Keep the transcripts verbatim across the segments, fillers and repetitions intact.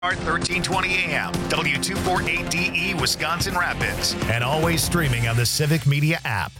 thirteen twenty A M, W two forty-eight D E, Wisconsin Rapids, and always streaming on the Civic Media app.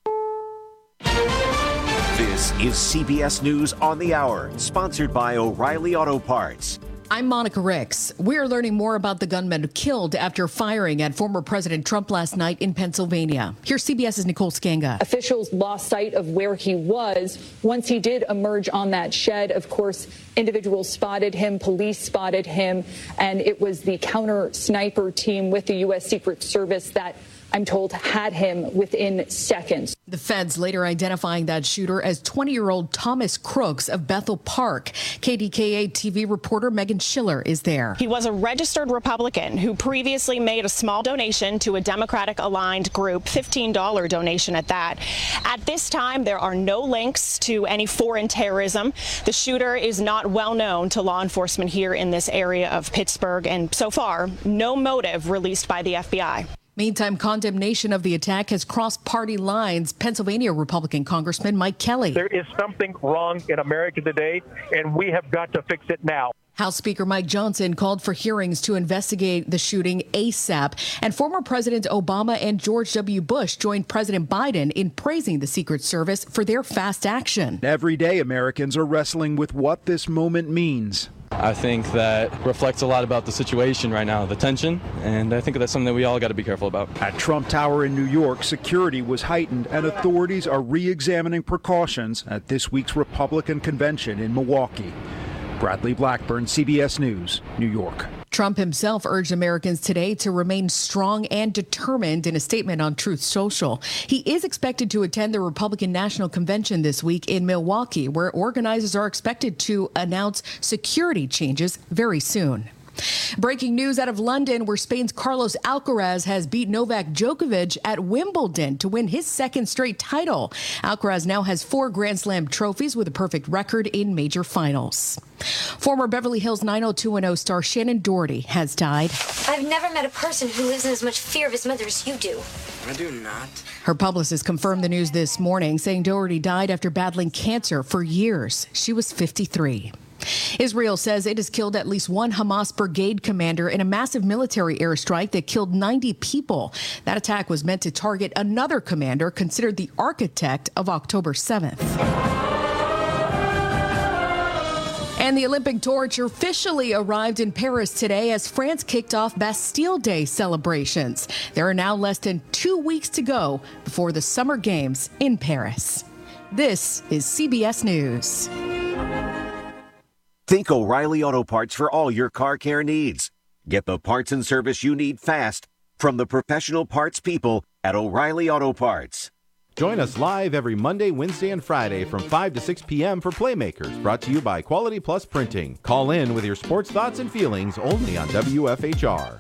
This is C B S News on the Hour, sponsored by O'Reilly Auto Parts. I'm Monica Ricks. We're learning more about the gunman killed after firing at former President Trump last night in Pennsylvania. Here's CBS's Nicole Skanga. Officials lost sight of where he was. Once he did emerge on that shed, of course, individuals spotted him, police spotted him, and it was the counter sniper team with the U S Secret Service that, I'm told, had him within seconds. The feds later identifying that shooter as twenty-year-old Thomas Crooks of Bethel Park. K D K A T V reporter Megan Schiller is there. He was a registered Republican who previously made a small donation to a Democratic-aligned group, fifteen dollars donation at that. At this time, there are no links to any foreign terrorism. The shooter is not well known to law enforcement here in this area of Pittsburgh, and so far, no motive released by the F B I. Meantime, condemnation of the attack has crossed party lines. Pennsylvania Republican Congressman Mike Kelly. There is something wrong in America today, and we have got to fix it now. House Speaker Mike Johnson called for hearings to investigate the shooting ASAP. And former President Obama and George W. Bush joined President Biden in praising the Secret Service for their fast action. Every day, Americans are wrestling with what this moment means. I think that reflects a lot about the situation right now, the tension, and I think that's something that we all got to be careful about. At Trump Tower in New York, security was heightened, and authorities are re-examining precautions at this week's Republican convention in Milwaukee. Bradley Blackburn, C B S News, New York. Trump himself urged Americans today to remain strong and determined in a statement on Truth Social. He is expected to attend the Republican National Convention this week in Milwaukee, where organizers are expected to announce security changes very soon. Breaking news out of London, where Spain's Carlos Alcaraz has beat Novak Djokovic at Wimbledon to win his second straight title. Alcaraz now has four Grand Slam trophies with a perfect record in major finals. Former Beverly Hills nine oh two one oh star Shannon Doherty has died. I've never met a person who lives in as much fear of his mother as you do. I do not. Her publicist confirmed the news this morning, saying Doherty died after battling cancer for years. She was fifty-three. Israel says it has killed at least one Hamas brigade commander in a massive military airstrike that killed ninety people. That attack was meant to target another commander considered the architect of October seventh. And the Olympic torch officially arrived in Paris today as France kicked off Bastille Day celebrations. There are now less than two weeks to go before the Summer Games in Paris. This is C B S News. Think O'Reilly Auto Parts for all your car care needs. Get the parts and service you need fast from the professional parts people at O'Reilly Auto Parts. Join us live every Monday, Wednesday, and Friday from five to six p.m. for Playmakers, brought to you by Quality Plus Printing. Call in with your sports thoughts and feelings only on W F H R.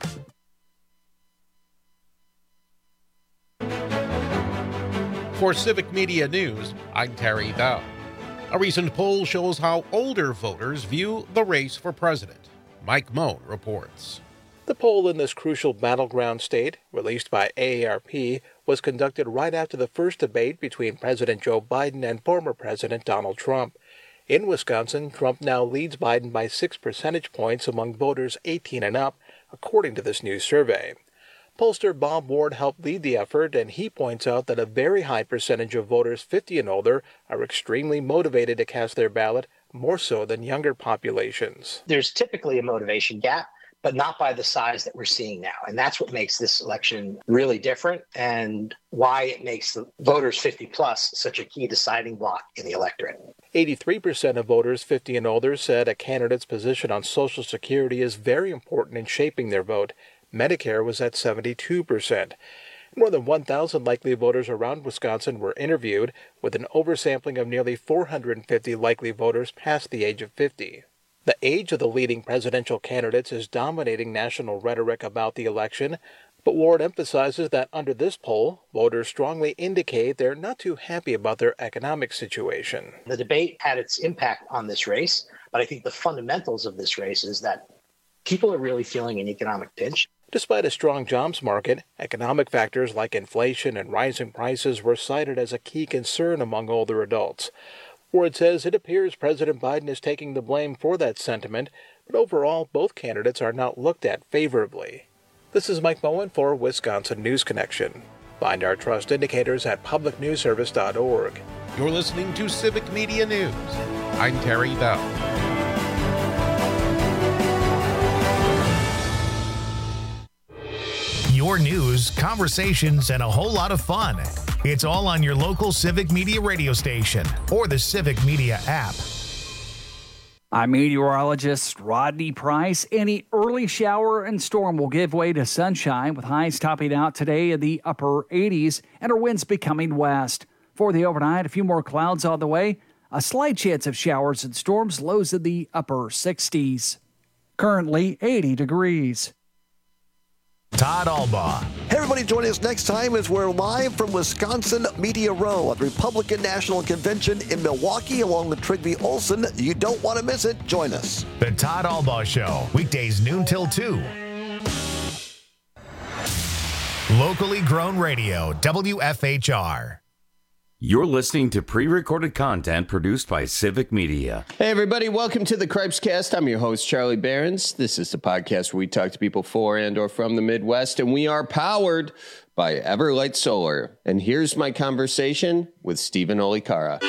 For Civic Media News, I'm Terry Dow. A recent poll shows how older voters view the race for president. Mike Moan reports. The poll in this crucial battleground state, released by A A R P, was conducted right after the first debate between President Joe Biden and former President Donald Trump. In Wisconsin, Trump now leads Biden by six percentage points among voters eighteen and up, according to this new survey. Pollster Bob Ward helped lead the effort, and he points out that a very high percentage of voters fifty and older are extremely motivated to cast their ballot, more so than younger populations. There's typically a motivation gap, but not by the size that we're seeing now. And that's what makes this election really different and why it makes the voters fifty plus such a key deciding block in the electorate. eighty-three percent of voters fifty and older said a candidate's position on Social Security is very important in shaping their vote. Medicare was at seventy-two percent. More than one thousand likely voters around Wisconsin were interviewed, with an oversampling of nearly four hundred fifty likely voters past the age of fifty. The age of the leading presidential candidates is dominating national rhetoric about the election, but Ward emphasizes that under this poll, voters strongly indicate they're not too happy about their economic situation. The debate had its impact on this race, but I think the fundamentals of this race is that people are really feeling an economic pinch. Despite a strong jobs market, economic factors like inflation and rising prices were cited as a key concern among older adults. Ward says it appears President Biden is taking the blame for that sentiment, but overall, both candidates are not looked at favorably. This is Mike Moen for Wisconsin News Connection. Find our trust indicators at public news service dot org. You're listening to Civic Media News. I'm Terry Bell. Your news, conversations, and a whole lot of fun. It's all on your local Civic Media radio station or the Civic Media app. I'm meteorologist Rodney Price. Any early shower and storm will give way to sunshine, with highs topping out today in the upper eighties and our winds becoming west. For the overnight, a few more clouds on the way. A slight chance of showers and storms, lows in the upper sixties. Currently eighty degrees. Todd Albaugh. Hey, everybody, joining us next time as we're live from Wisconsin Media Row at the Republican National Convention in Milwaukee along with Trygve Olsen. You don't want to miss it. Join us. The Todd Albaugh Show, weekdays noon till two. Locally grown radio, W F H R. You're listening to pre-recorded content produced by Civic Media. Hey, everybody. Welcome to the Cripescast. I'm your host, Charlie Behrens. This is the podcast where we talk to people for and or from the Midwest, and we are powered by Everlight Solar. And here's my conversation with Stephen Olikara.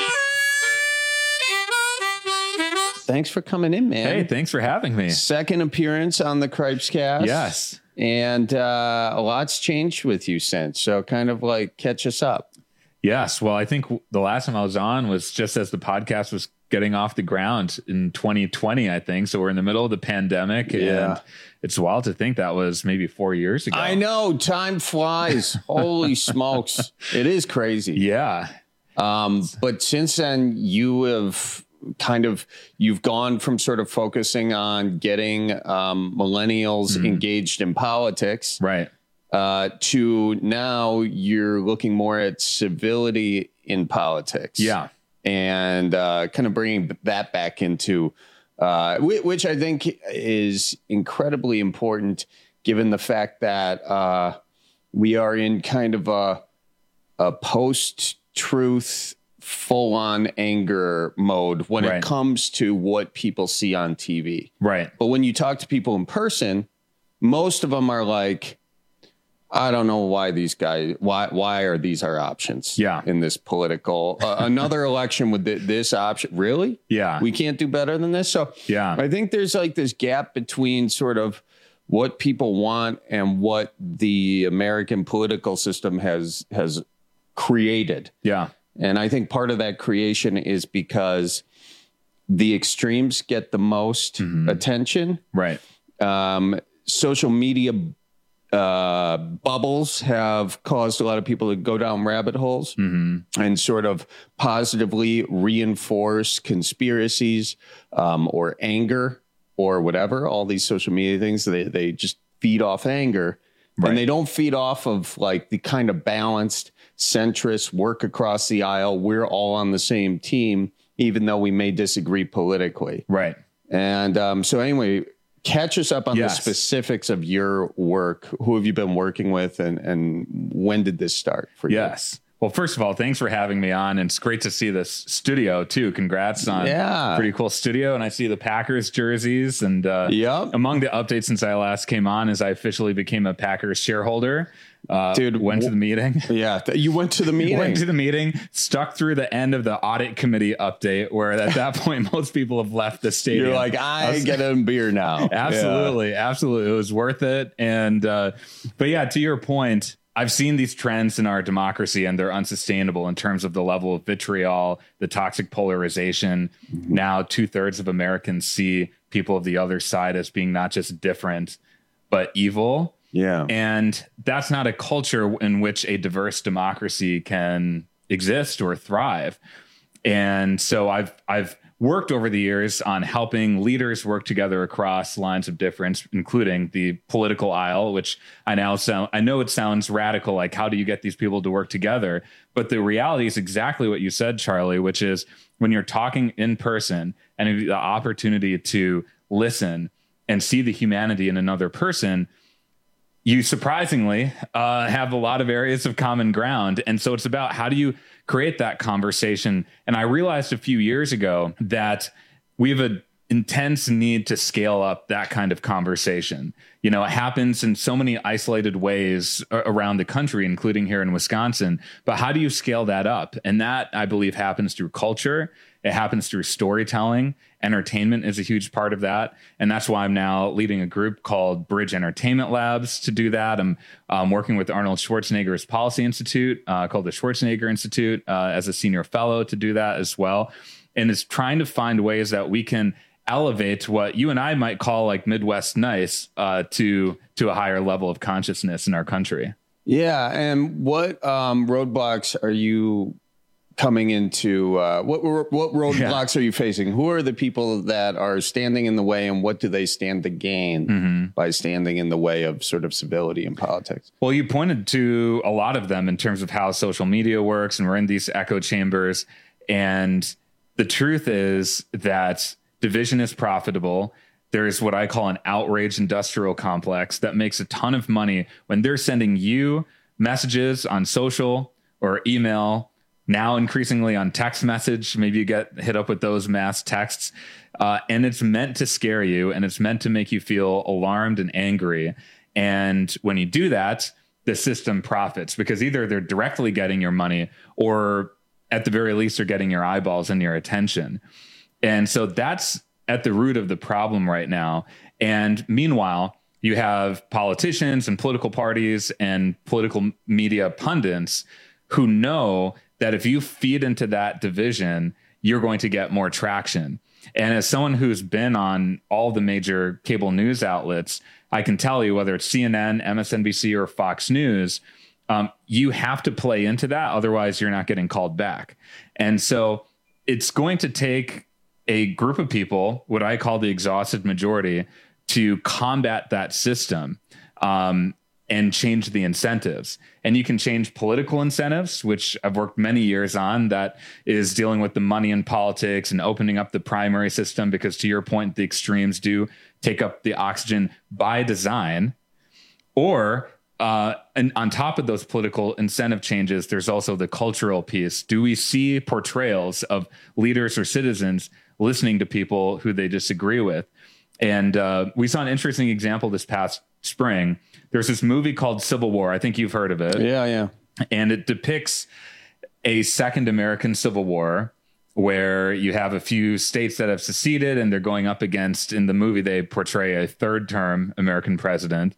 Thanks for coming in, man. Hey, thanks for having me. Second appearance on the Cripescast. Yes. And uh, a lot's changed with you since, so kind of like catch us up. Yes. Well, I think the last time I was on was just as the podcast was getting off the ground in twenty twenty, I think. So we're in the middle of the pandemic. Yeah. And it's wild to think that was maybe four years ago. I know. Time flies. Holy smokes. It is crazy. Yeah. Um, but since then, you have kind of, you've gone from sort of focusing on getting um, millennials mm-hmm. engaged in politics. Right. Uh, to now you're looking more at civility in politics. Yeah. And uh, kind of bringing that back into, uh, which I think is incredibly important given the fact that uh, we are in kind of a, a post-truth, full-on anger mode when right. it comes to what people see on T V. Right. But when you talk to people in person, most of them are like, I don't know why these guys, why why are these our options yeah. in this political, uh, another election with th- this option? Really? Yeah. We can't do better than this. So yeah, I think there's like this gap between sort of what people want and what the American political system has has created. Yeah. And I think part of that creation is because the extremes get the most mm-hmm. attention. Right. Um, social media uh, bubbles have caused a lot of people to go down rabbit holes mm-hmm. and sort of positively reinforce conspiracies um, or anger or whatever. All these social media things, they, they just feed off anger. Right. And they don't feed off of like the kind of balanced, centrist work across the aisle. We're all on the same team, even though we may disagree politically. Right. And um, so anyway, catch us up on yes. the specifics of your work. Who have you been working with and, and when did this start for yes. you? Yes. Well, first of all, thanks for having me on. And it's great to see this studio, too. Congrats on yeah. a pretty cool studio. And I see the Packers jerseys. And uh, yep. among the updates since I last came on is I officially became a Packers shareholder. Uh, Dude, went to the meeting. Yeah, you went to the meeting. Went to the meeting, stuck through the end of the audit committee update, where at that point, most people have left the stadium. You're like, I, I was, get a beer now. Absolutely. Yeah. Absolutely. It was worth it. And, uh, but yeah, to your point, I've seen these trends in our democracy and they're unsustainable in terms of the level of vitriol, the toxic polarization. Now, two thirds of Americans see people of the other side as being not just different, but evil. Yeah. And that's not a culture in which a diverse democracy can exist or thrive. And so I've I've worked over the years on helping leaders work together across lines of difference, including the political aisle, which I now sound, I know it sounds radical, like how do you get these people to work together? But the reality is exactly what you said, Charlie, which is when you're talking in person and you have the opportunity to listen and see the humanity in another person, you surprisingly uh, have a lot of areas of common ground. And so it's about how do you create that conversation? And I realized a few years ago that we have a intense need to scale up that kind of conversation. You know, it happens in so many isolated ways around the country, including here in Wisconsin. But how do you scale that up? And that, I believe, happens through culture. It happens through storytelling. Entertainment is a huge part of that. And that's why I'm now leading a group called Bridge Entertainment Labs to do that. I'm um, working with Arnold Schwarzenegger's Policy Institute, uh, called the Schwarzenegger Institute, uh, as a senior fellow to do that as well. And it's trying to find ways that we can elevate what you and I might call like Midwest nice uh, to to a higher level of consciousness in our country. Yeah. And what um, roadblocks are you coming into? Uh, what what roadblocks yeah. are you facing? Who are the people that are standing in the way, and what do they stand to gain mm-hmm. by standing in the way of sort of civility in politics? Well, you pointed to a lot of them in terms of how social media works, and we're in these echo chambers. And the truth is that division is profitable. There is what I call an outrage industrial complex that makes a ton of money when they're sending you messages on social or email, now increasingly on text message. Maybe you get hit up with those mass texts, uh, and it's meant to scare you, and it's meant to make you feel alarmed and angry. And when you do that, the system profits, because either they're directly getting your money, or at the very least, they're getting your eyeballs and your attention. And so that's at the root of the problem right now. And meanwhile, you have politicians and political parties and political media pundits who know that if you feed into that division, you're going to get more traction. And as someone who's been on all the major cable news outlets, I can tell you, whether it's C N N, M S N B C, or Fox News, um, you have to play into that. Otherwise, you're not getting called back. And so it's going to take a group of people, what I call the exhausted majority, to combat that system um, and change the incentives. And you can change political incentives, which I've worked many years on, that is dealing with the money in politics and opening up the primary system, because to your point, the extremes do take up the oxygen by design. Or Uh, and on top of those political incentive changes, there's also the cultural piece. Do we see portrayals of leaders or citizens listening to people who they disagree with? And uh, we saw an interesting example this past spring. There's this movie called Civil War. I think you've heard of it. Yeah, yeah. And it depicts a second American Civil War, where you have a few states that have seceded, and they're going up against, in the movie, they portray a third term American president.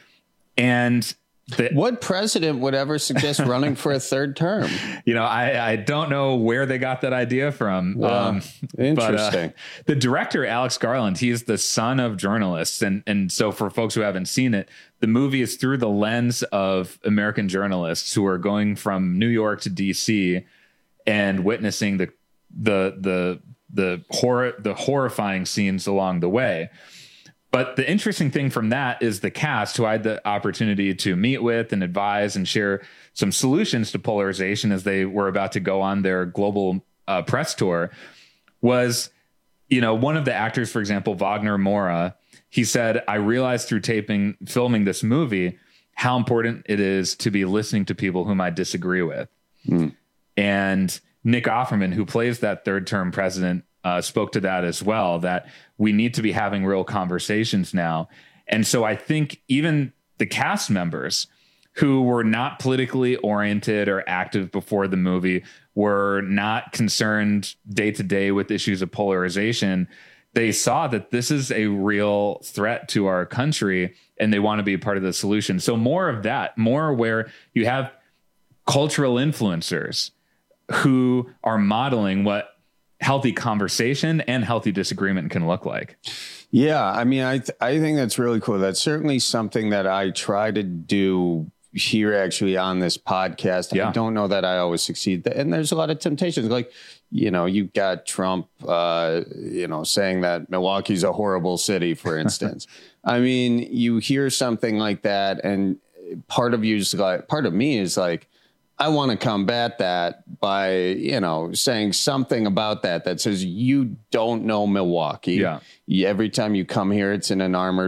And the, what president would ever suggest running for a third term? You know, I, I don't know where they got that idea from. Wow. Um, Interesting. But, uh, the director, Alex Garland, he's the son of journalists. And, and so for folks who haven't seen it, the movie is through the lens of American journalists who are going from New York to D C and witnessing the the the the horror the horrifying scenes along the way. But the interesting thing from that is the cast, who I had the opportunity to meet with and advise and share some solutions to polarization as they were about to go on their global uh, press tour, was, you know, one of the actors, for example, Wagner Moura, he said, I realized through taping, filming this movie, how important it is to be listening to people whom I disagree with. Mm. And Nick Offerman, who plays that third term president, Uh, spoke to that as well, that we need to be having real conversations now. And so I think even the cast members who were not politically oriented or active before the movie, were not concerned day to day with issues of polarization, they saw that this is a real threat to our country, and they want to be a part of the solution. So more of that, more where you have cultural influencers who are modeling what healthy conversation and healthy disagreement can look like. Yeah, I mean, I th- I think that's really cool. That's certainly something that I try to do here actually on this podcast. Yeah. I don't know that I always succeed. And there's a lot of temptations. Like, you know, you got Trump, uh, you know, saying that Milwaukee's a horrible city, for instance. I mean, you hear something like that, and part of you's like, part of me is like, I want to combat that by, you know, saying something about that that says you don't know Milwaukee. Yeah. Every time you come here, it's in an armored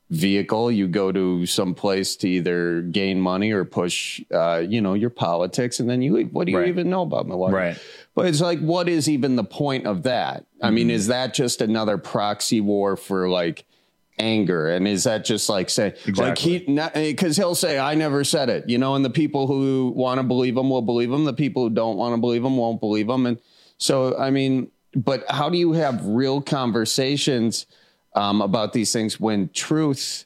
vehicle. You go to some place to either gain money or push, uh, you know, your politics. And then you, what do you Right. even know about Milwaukee? Right. But it's like, what is even the point of that? I Mm-hmm. mean, is that just another proxy war for like anger? And is that just like say, like he, because he'll say, I never said it, you know, and the people who want to believe him will believe him. The people who don't want to believe him won't believe him. And so, I mean, but how do you have real conversations um, about these things when truth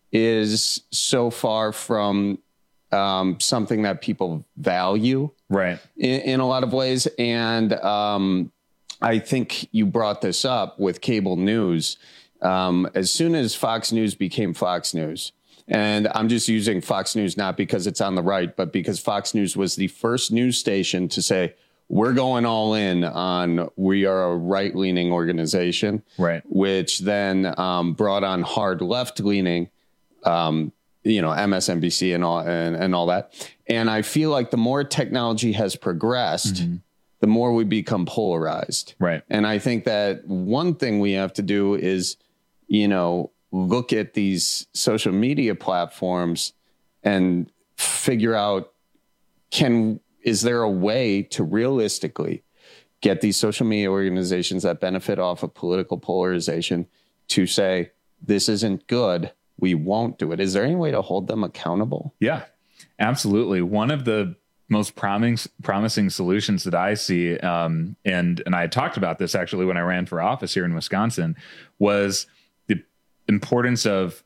is so far from um, something that people value? Right. In, in a lot of ways. And um, I think you brought this up with cable news. Um, as soon as Fox News became Fox News, and I'm just using Fox News not because it's on the right, but because Fox News was the first news station to say, we're going all in on, we are a right-leaning organization, right? Which then um, brought on hard left-leaning, um, you know, M S N B C and all and, and all that. And I feel like the more technology has progressed, mm-hmm. the more we become polarized. Right. And I think that one thing we have to do is, you know, look at these social media platforms and figure out, can, is there a way to realistically get these social media organizations that benefit off of political polarization to say, this isn't good, we won't do it? Is there any way to hold them accountable? Yeah, absolutely. One of the most promising promising solutions that I see, um, and and I talked about this actually when I ran for office here in Wisconsin, was the importance of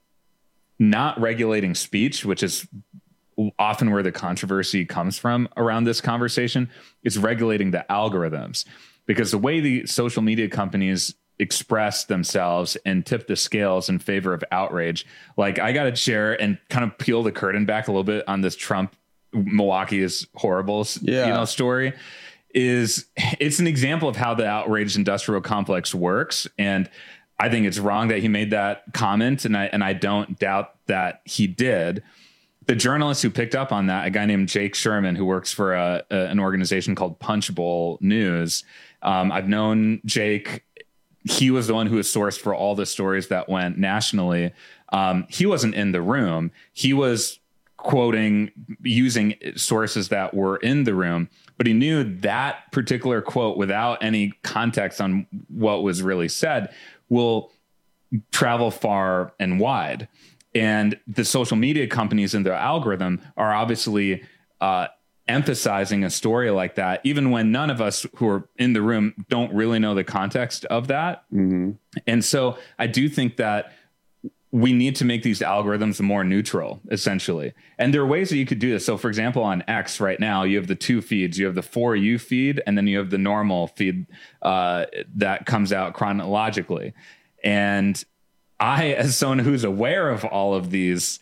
not regulating speech, which is often where the controversy comes from around this conversation. It's regulating the algorithms, because the way the social media companies express themselves and tip the scales in favor of outrage. Like, I got to share and kind of peel the curtain back a little bit on this Trump Milwaukee is horrible, yeah. you know, story. Is it's an example of how the outraged industrial complex works. And I think it's wrong that he made that comment. And I, and I don't doubt that he did. The journalist who picked up on that, a guy named Jake Sherman, who works for a, a, an organization called Punchbowl News. Um, I've known Jake. He was the one who was sourced for all the stories that went nationally. Um, he wasn't in the room. He was quoting, using sources that were in the room, but he knew that particular quote without any context on what was really said will travel far and wide. And the social media companies and their algorithm are obviously uh, emphasizing a story like that, even when none of us who are in the room don't really know the context of that. Mm-hmm. And so I do think that we need to make these algorithms more neutral, essentially. And there are ways that you could do this. So, for example, on X right now, you have the two feeds. You have the For You feed, and then you have the normal feed uh, that comes out chronologically. And I, as someone who's aware of all of these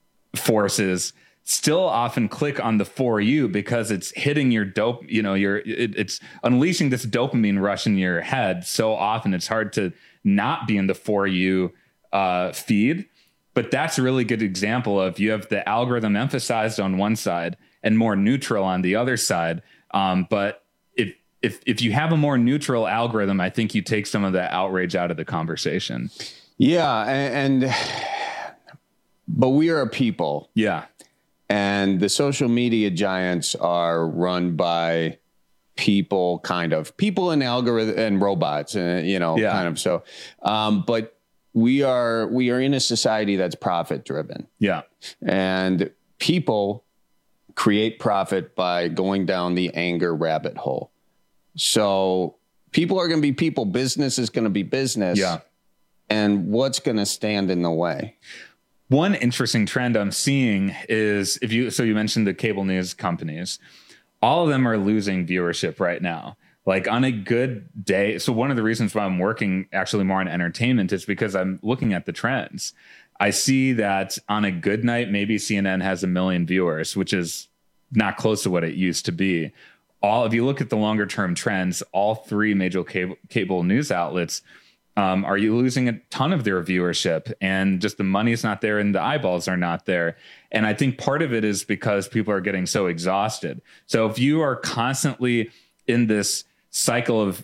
forces, still often click on the For You because it's hitting your dope, you know, your it, it's unleashing this dopamine rush in your head. So often it's hard to not be in the For You uh, feed. But that's a really good example of, you have the algorithm emphasized on one side and more neutral on the other side. Um, but if, if, if you have a more neutral algorithm, I think you take some of the outrage out of the conversation. Yeah. And, and but we are a people. Yeah. And the social media giants are run by people, kind of people and algorithm and robots, and, you know, yeah. kind of. So, um, but we are, we are in a society that's profit driven. Yeah. And people create profit by going down the anger rabbit hole. So people are going to be people, business is going to be business. Yeah. And what's going to stand in the way? One interesting trend I'm seeing is, if you, so you mentioned the cable news companies, all of them are losing viewership right now. Like, on a good day. So one of the reasons why I'm working actually more on entertainment is because I'm looking at the trends. I see that on a good night, maybe C N N has a million viewers, which is not close to what it used to be. All, if you look at the longer term trends, all three major cable, cable news outlets Um, are you losing a ton of their viewership, and just the money is not there and the eyeballs are not there. And I think part of it is because people are getting so exhausted. So if you are constantly in this cycle of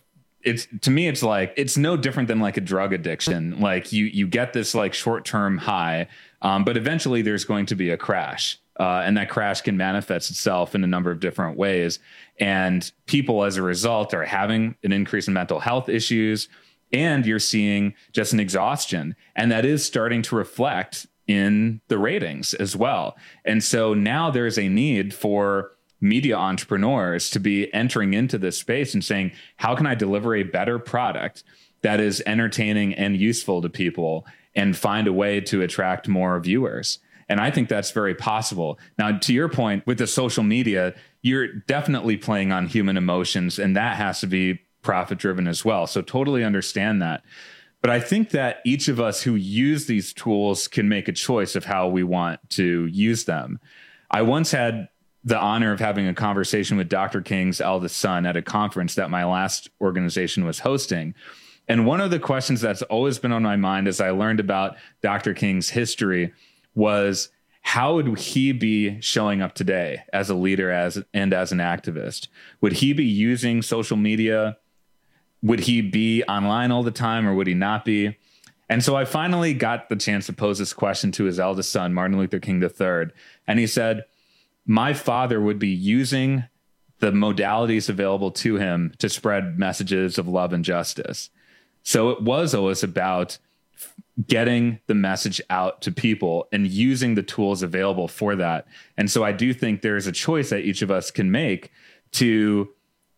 it's to me, it's like it's no different than like a drug addiction. Like you you get this like short term high, um, but eventually there's going to be a crash. Uh, and that crash can manifest itself in a number of different ways. And people, as a result, are having an increase in mental health issues. And you're seeing just an exhaustion. And that is starting to reflect in the ratings as well. And so now there's a need for media entrepreneurs to be entering into this space and saying, how can I deliver a better product that is entertaining and useful to people and find a way to attract more viewers? And I think that's very possible. Now, to your point with the social media, you're definitely playing on human emotions, and that has to be profit driven as well. So totally understand that. But I think that each of us who use these tools can make a choice of how we want to use them. I once had the honor of having a conversation with Doctor King's eldest son at a conference that my last organization was hosting. And one of the questions that's always been on my mind as I learned about Doctor King's history was, how would he be showing up today as a leader as and as an activist? Would he be using social media? Would he be online all the time, or would he not be? And so I finally got the chance to pose this question to his eldest son, Martin Luther King the third. And he said, my father would be using the modalities available to him to spread messages of love and justice. So it was always about getting the message out to people and using the tools available for that. And so I do think there's a choice that each of us can make to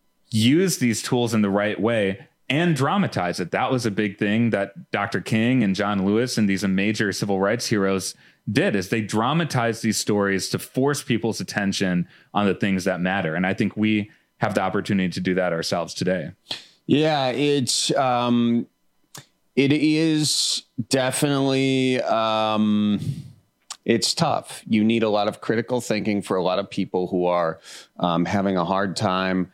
use these tools in the right way and dramatize it. That was a big thing that Doctor King and John Lewis and these major civil rights heroes did, is they dramatized these stories to force people's attention on the things that matter. And I think we have the opportunity to do that ourselves today. Yeah, it's um, it is definitely um, it's tough. You need a lot of critical thinking for a lot of people who are um, having a hard time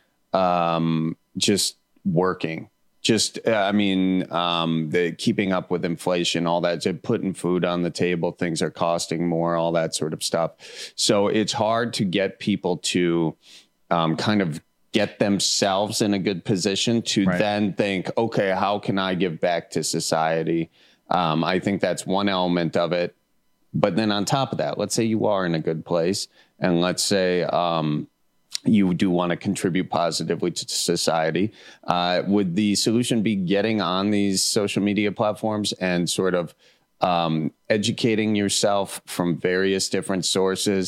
um, just working. Just, uh, I mean, um, the keeping up with inflation, all that, just putting food on the table, things are costing more, all that sort of stuff. So it's hard to get people to um, kind of get themselves in a good position to right. then think, okay, how can I give back to society? Um, I think that's one element of it. But then on top of that, let's say you are in a good place, and let's say um, you do want to contribute positively to society. Uh, would the solution be getting on these social media platforms and sort of um, educating yourself from various different sources,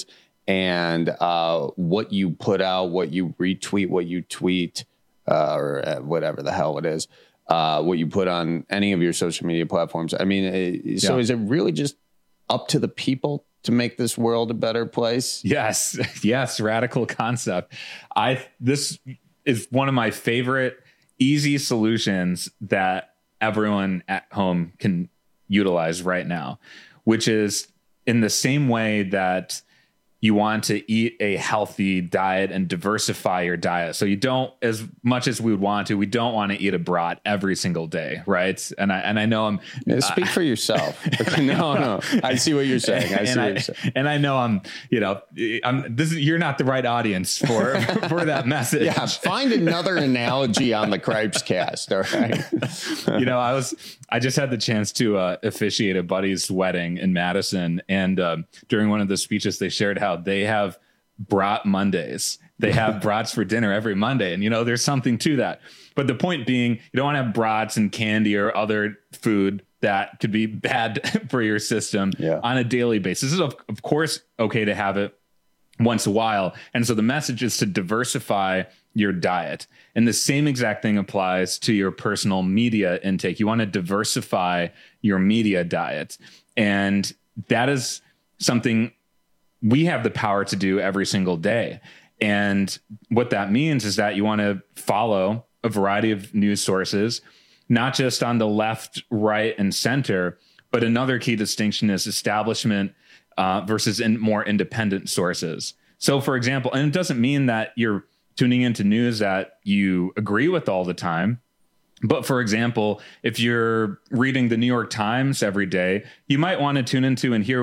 and uh, what you put out, what you retweet, what you tweet, uh, or uh, whatever the hell it is, uh, what you put on any of your social media platforms? I mean, it, so yeah. Is it really just up to the people to make this world a better place? Yes. Yes. Radical concept. I, this is one of my favorite easy solutions that everyone at home can utilize right now, which is in the same way that you want to eat a healthy diet and diversify your diet. So you don't, as much as we would want to, we don't want to eat a brat every single day, right? And I and I know I'm yeah, speak uh, for yourself. no, no, I see what you're saying. I see and what I, you're saying. And I know I'm, you know, I'm. This is you're not the right audience for for that message. Yeah, find another analogy on the Cripes Cast. All right. You know, I was. I just had the chance to uh, officiate a buddy's wedding in Madison, and uh, during one of the speeches, they shared how they have brat Mondays. They have brats for dinner every Monday, and you know, there's something to that. But the point being, you don't want to have brats and candy or other food that could be bad for your system yeah. on a daily basis. It's of, of course okay to have it once a while, and so the message is to diversify your diet. And the same exact thing applies to your personal media intake. You want to diversify your media diet. And that is something we have the power to do every single day. And what that means is that you want to follow a variety of news sources, not just on the left, right, and center, but another key distinction is establishment uh, versus in more independent sources. So, for example, and it doesn't mean that you're tuning into news that you agree with all the time. But for example, if you're reading the New York Times every day, you might want to tune into and hear what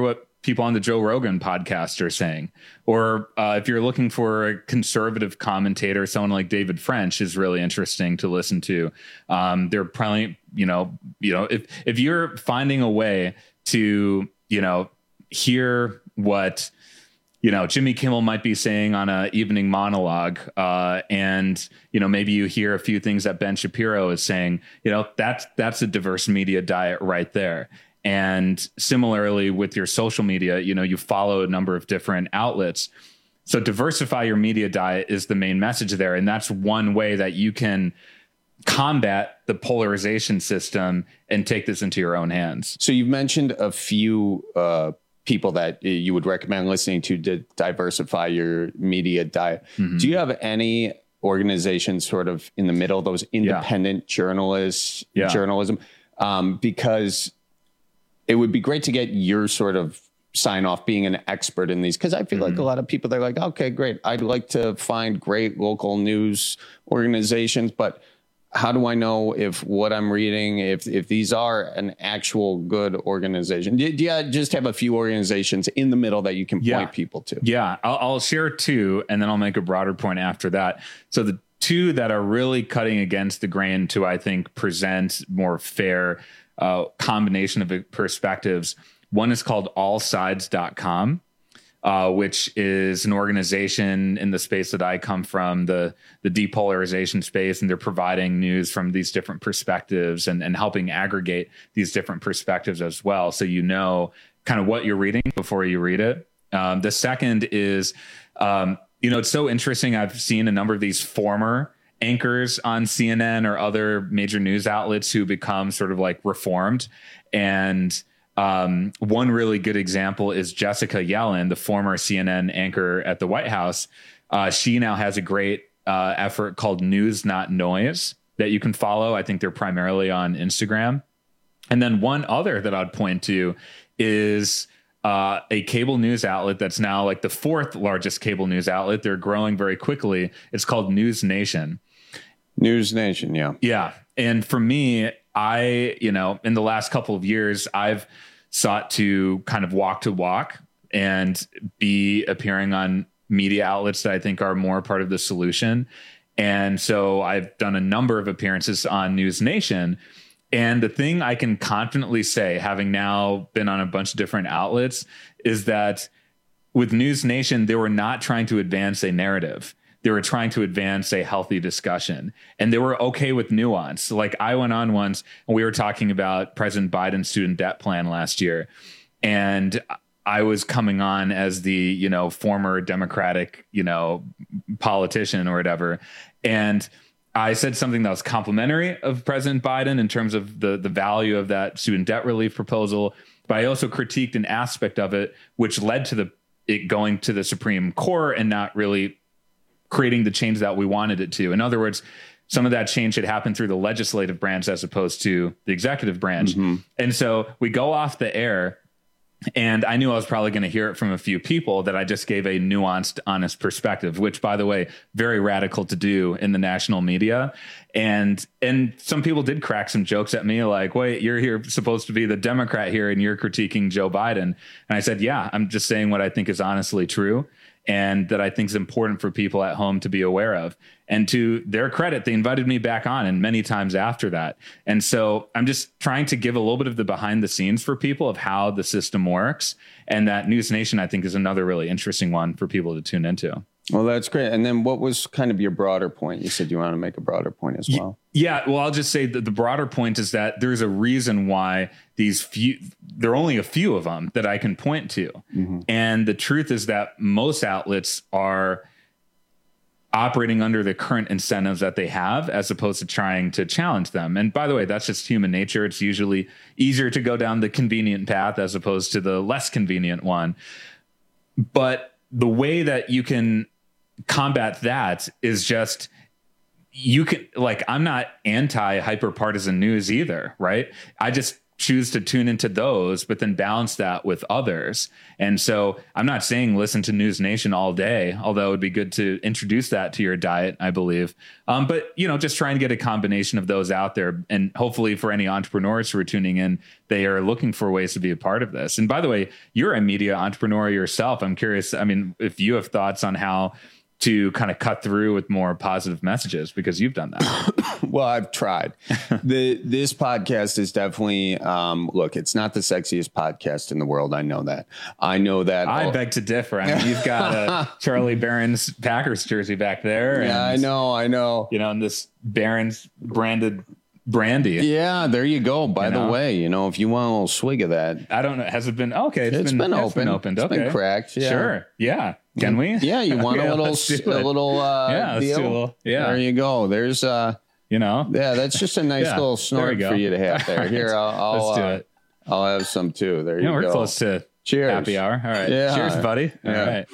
people on the Joe Rogan podcast are saying. Or uh, if you're looking for a conservative commentator, someone like David French is really interesting to listen to. Um, they're probably, you know, you know, if if you're finding a way to, you know, hear what, you know, Jimmy Kimmel might be saying on a evening monologue, uh, and, you know, maybe you hear a few things that Ben Shapiro is saying, you know, that's, that's a diverse media diet right there. And similarly with your social media, you know, you follow a number of different outlets. So diversify your media diet is the main message there. And that's one way that you can combat the polarization system and take this into your own hands. So you've mentioned a few, uh, people that you would recommend listening to to diversify your media diet. Mm-hmm. Do you have any organizations sort of in the middle, those independent yeah. journalists, yeah. journalism? Um, because it would be great to get your sort of sign off being an expert in these. Cause I feel mm-hmm. like a lot of people, they're like, okay, great. I'd like to find great local news organizations, but how do I know if what I'm reading, if if these are an actual good organization? Do, do you just have a few organizations in the middle that you can point yeah. people to? Yeah, I'll, I'll share two, and then I'll make a broader point after that. So the two that are really cutting against the grain to, I think, present more fair uh, combination of perspectives. One is called all sides dot com. Uh, which is an organization in the space that I come from, the the depolarization space, and they're providing news from these different perspectives and, and helping aggregate these different perspectives as well. So you know kind of what you're reading before you read it. Um, the second is, um, you know, it's so interesting. I've seen a number of these former anchors on C N N or other major news outlets who become sort of like reformed. And Um, one really good example is Jessica Yellen, the former C N N anchor at the White House. Uh, she now has a great uh, effort called News Not Noise that you can follow. I think they're primarily on Instagram. And then one other that I'd point to is uh, a cable news outlet that's now like the fourth largest cable news outlet. They're growing very quickly. It's called News Nation. News Nation, yeah. Yeah. And for me, I, you know, in the last couple of years, I've sought to kind of walk to walk and be appearing on media outlets that I think are more part of the solution. And so I've done a number of appearances on News Nation. And the thing I can confidently say, having now been on a bunch of different outlets, is that with News Nation, they were not trying to advance a narrative. They were trying to advance a healthy discussion, and they were okay with nuance. Like I went on once and we were talking about President Biden's student debt plan last year. And I was coming on as the, you know, former Democratic, you know, politician or whatever. And I said something that was complimentary of President Biden in terms of the, the value of that student debt relief proposal. But I also critiqued an aspect of it, which led to the it going to the Supreme Court and not really creating the change that we wanted it to. In other words, some of that change had happened through the legislative branch as opposed to the executive branch. Mm-hmm. And so we go off the air, and I knew I was probably going to hear it from a few people that I just gave a nuanced, honest perspective, which, by the way, very radical to do in the national media. And and some people did crack some jokes at me like, wait, you're here supposed to be the Democrat here and you're critiquing Joe Biden. And I said, yeah, I'm just saying what I think is honestly true, and that I think is important for people at home to be aware of. And to their credit, they invited me back on, and many times after that. And so I'm just trying to give a little bit of the behind the scenes for people of how the system works. And that News Nation, I think, is another really interesting one for people to tune into. Well, that's great. And then what was kind of your broader point? You said you want to make a broader point as well. Yeah, well, I'll just say that the broader point is that there's a reason why these few, there are only a few of them that I can point to. Mm-hmm. And the truth is that most outlets are operating under the current incentives that they have, as opposed to trying to challenge them. And by the way, that's just human nature. It's usually easier to go down the convenient path as opposed to the less convenient one. But the way that you can combat that is just, you can, like, I'm not anti hyper partisan news either, right? I just choose to tune into those, but then balance that with others. And so I'm not saying listen to News Nation all day, although it would be good to introduce that to your diet, I believe. Um, but, you know, just try and get a combination of those out there. And hopefully for any entrepreneurs who are tuning in, they are looking for ways to be a part of this. And by the way, you're a media entrepreneur yourself. I'm curious, I mean, if you have thoughts on how to kind of cut through with more positive messages, because you've done that. Well, I've tried. the This podcast is definitely, um, look, it's not the sexiest podcast in the world. I know that. I know that. I beg to differ. I mean, you've got a Charlie Barron's Packers jersey back there. And, yeah, I know. I know. You know, and this Barron's branded brandy. Yeah, there you go. By you the know? way, you know, if you want a little swig of that. I don't know. Has it been? Okay. It's, it's been, been open. It's been opened. It's okay. been cracked. Yeah. A Yeah. Can we? Yeah. You want okay, a little, a little, uh, yeah, let's deal? do a little, yeah. There you go. There's, uh, you know, yeah, that's just a nice yeah, little snort for you to have there. Here, I'll, I'll, let's do uh, it. I'll have some too. There you, you know, go. We're close to Cheers. happy hour. All right. Yeah. Cheers, buddy. All yeah. right.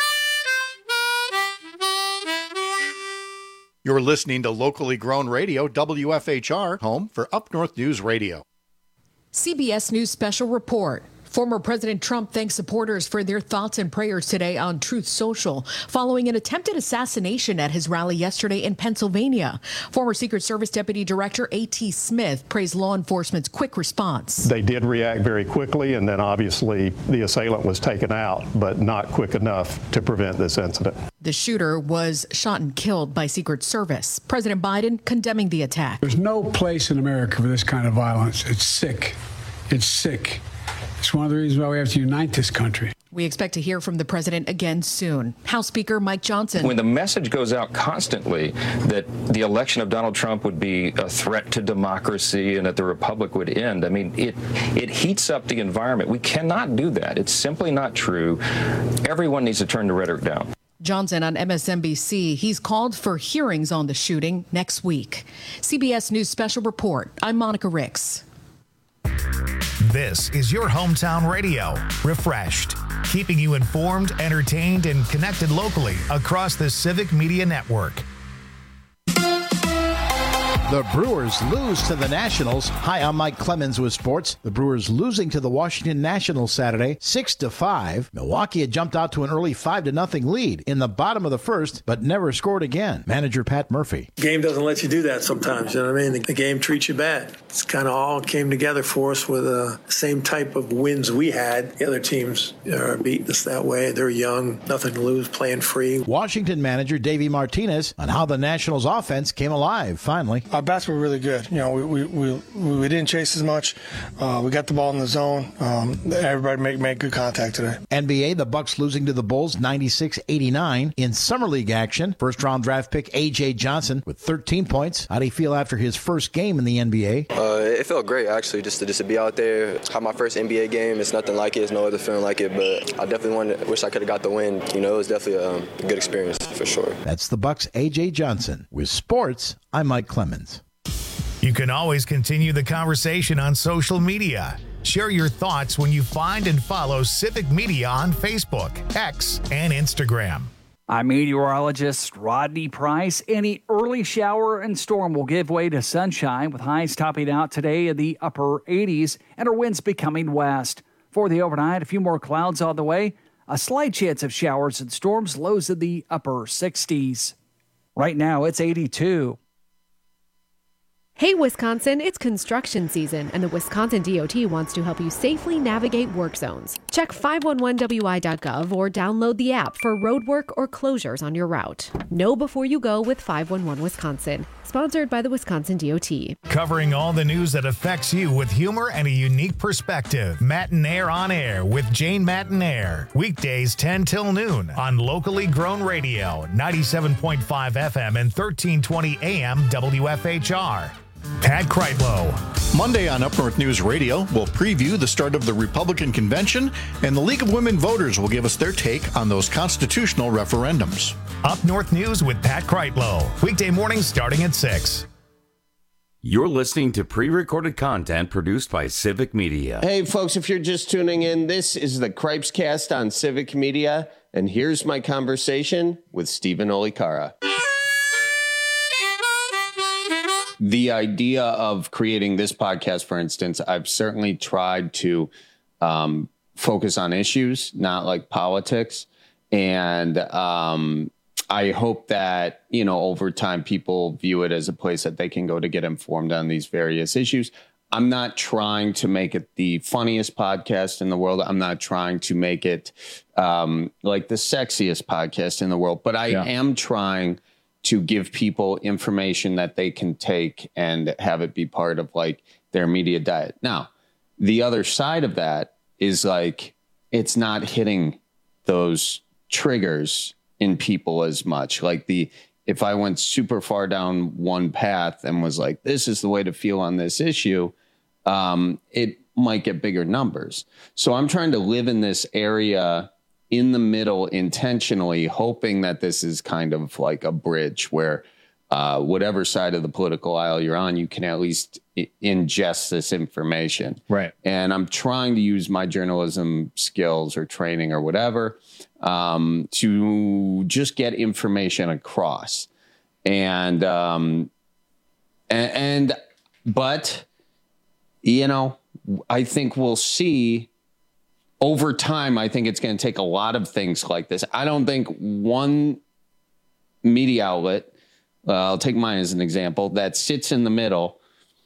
You're listening to locally grown radio, W F H R, home for Up North News Radio. C B S News Special Report. Former President Trump thanks supporters for their thoughts and prayers today on Truth Social following an attempted assassination at his rally yesterday in Pennsylvania. Former Secret Service Deputy Director A T Smith praised law enforcement's quick response. They did react very quickly, and then obviously the assailant was taken out, but not quick enough to prevent this incident. The shooter was shot and killed by Secret Service. President Biden condemning the attack. There's no place in America for this kind of violence. It's sick. It's sick. It's one of the reasons why we have to unite this country. We expect to hear from the president again soon. House Speaker Mike Johnson. When the message goes out constantly that the election of Donald Trump would be a threat to democracy and that the republic would end, I mean, it it heats up the environment. We cannot do that. It's simply not true. Everyone needs to turn the rhetoric down. Johnson on M S N B C. He's called for hearings on the shooting next week. C B S News Special Report. I'm Monica Ricks. This is your hometown radio, Refreshed, keeping you informed, entertained, and connected locally across the Civic Media Network. The Brewers lose to the Nationals. Hi, I'm Mike Clemens with sports. The Brewers losing to the Washington Nationals Saturday, six to five. Milwaukee had jumped out to an early five to nothing lead in the bottom of the first, but never scored again. Manager Pat Murphy. The game doesn't let you do that sometimes, you know what I mean? The, the game treats you bad. It's kind of all came together for us with the uh, same type of wins we had. The other teams are beating us that way. They're young, nothing to lose, playing free. Washington manager Davey Martinez on how the Nationals offense came alive finally. Our bats were really good. You know, we we, we, we didn't chase as much. Uh, we got the ball in the zone. Um, everybody made, made good contact today. N B A, the Bucks losing to the Bulls ninety-six eighty-nine. In Summer League action, first-round draft pick A J Johnson with thirteen points. How do you feel after his first game in the N B A? Uh, it felt great, actually, just to, just to be out there. Have my first N B A game. It's nothing like it. There's no other feeling like it, but I definitely wanted, wish I could have got the win. You know, it was definitely um, a good experience for sure. That's the Bucks' A J Johnson. With sports, I'm Mike Clemens. You can always continue the conversation on social media. Share your thoughts when you find and follow Civic Media on Facebook, X, and Instagram. I'm meteorologist Rodney Price. Any early shower and storm will give way to sunshine, with highs topping out today in the upper eighties and our winds becoming west. For the overnight, a few more clouds on the way. A slight chance of showers and storms, lows in the upper sixties. Right now, it's eighty-two. Hey, Wisconsin, it's construction season, and the Wisconsin D O T wants to help you safely navigate work zones. Check five one one W I dot gov or download the app for road work or closures on your route. Know before you go with five one one Wisconsin, sponsored by the Wisconsin D O T. Covering all the news that affects you with humor and a unique perspective. Matinaire on Air with Jane Matinaire. Weekdays ten till noon on locally grown radio, ninety-seven point five F M and thirteen twenty A M W F H R. Pat Kreitlow. Monday on Up North News Radio, we'll preview the start of the Republican convention, and the League of Women Voters will give us their take on those constitutional referendums. Up North News with Pat Kreitlow. Weekday mornings starting at six. You're listening to pre-recorded content produced by Civic Media. Hey, folks, if you're just tuning in, this is the Cripes Cast on Civic Media, and here's my conversation with Stephen Olikara. the idea of creating this podcast, for instance, I've certainly tried to um, focus on issues, not like politics. And um, I hope that, you know, over time, people view it as a place that they can go to get informed on these various issues. I'm not trying to make it the funniest podcast in the world. I'm not trying to make it um, like the sexiest podcast in the world, but I yeah. am trying to give people information that they can take and have it be part of like their media diet. Now, the other side of that is like, it's not hitting those triggers in people as much. Like the, if I went super far down one path and was like, this is the way to feel on this issue, um, it might get bigger numbers. So I'm trying to live in this area in the middle intentionally, hoping that this is kind of like a bridge where uh, whatever side of the political aisle you're on, you can at least I- ingest this information. Right. And I'm trying to use my journalism skills or training or whatever um, to just get information across. And, um, and, and, but, you know, I think we'll see over time. I think it's going to take a lot of things like this. I don't think one media outlet, uh, I'll take mine as an example, that sits in the middle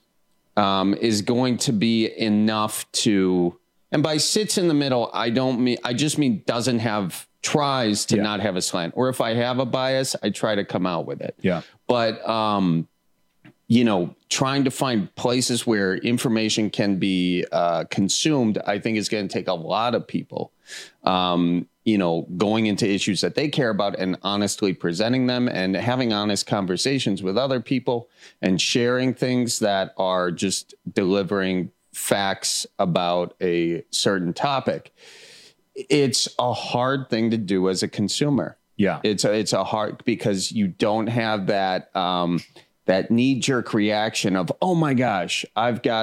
um, is going to be enough to, and by sits in the middle, I don't mean, I just mean doesn't have, tries to yeah. not have a slant. Or if I have a bias, I try to come out with it. Yeah. But, um, you know, trying to find places where information can be uh, consumed, I think is going to take a lot of people, um, you know, going into issues that they care about and honestly presenting them and having honest conversations with other people and sharing things that are just delivering facts about a certain topic. It's a hard thing to do as a consumer. Yeah. It's a, it's a hard, because you don't have that, um, that knee-jerk reaction of, oh my gosh, I've got